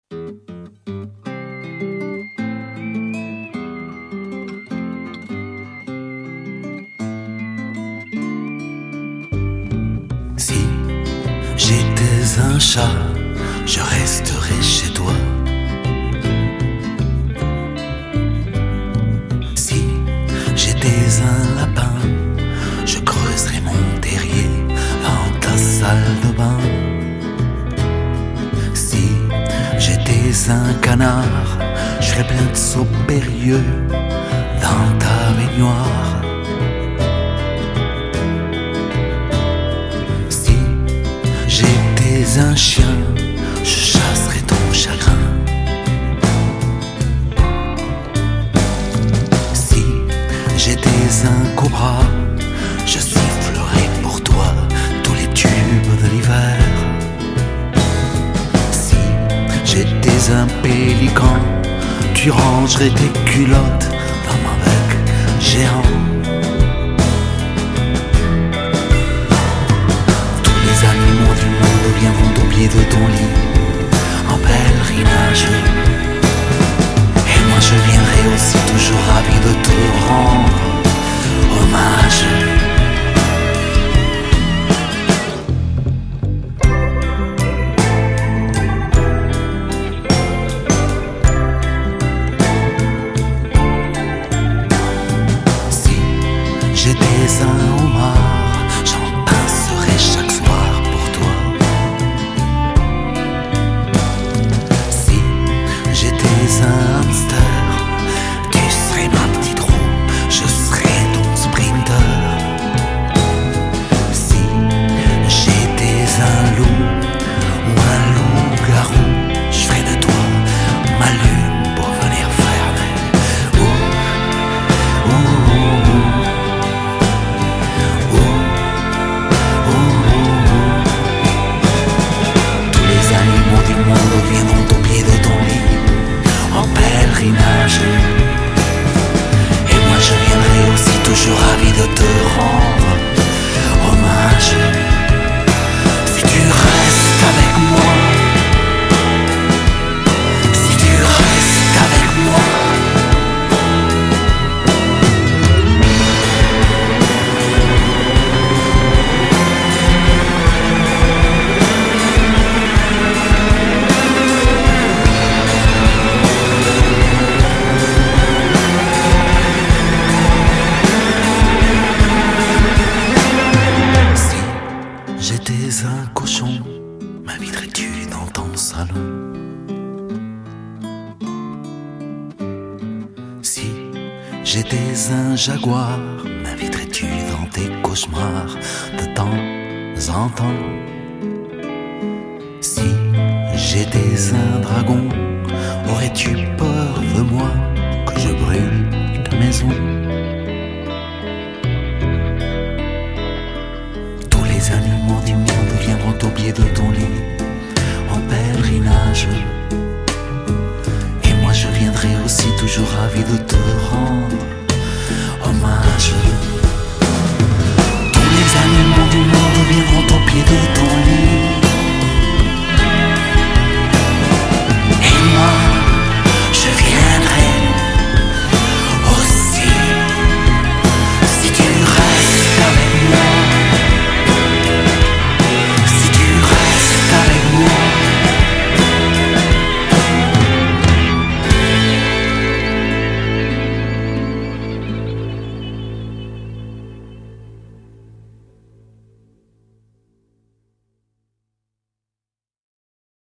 Si j'étais un chat, je resterais chez toi. Si j'étais un lapin, je creuserais mon terrier dans ta salle de bain. Si j'étais un canard, je ferais plein de sauts périlleux dans ta baignoire. Si j'étais un chien, je chasserais ton chagrin. Si j'étais un cobra, je sifflerais pour toi tous les tubes de l'hiver. Si j'étais un pélican, tu rangerais tes culottes dans mon bec géant. Tous les animaux du monde viendront au pied de ton lit en pèlerinage. Et moi je viendrai aussi toujours ravi de te rendre hommage. J'étais un homard, j'en pincerais chaque soir pour toi. Si j'étais un hamster, tu serais ma petite roue, je serais ton sprinter. Si j'étais un loup ou un loup-garou, je ferais de toi ma lune pour venir faire des viendront au pied de ton lit en pèlerinage. Et moi je viendrai aussi toujours ravi de te rendre hommage. Si tu restes avec moi, si tu restes avec moi. J'étais un cochon, m'inviterais-tu dans ton salon? Si j'étais un jaguar, m'inviterais-tu dans tes cauchemars de temps en temps? Si j'étais un dragon, aurais-tu peur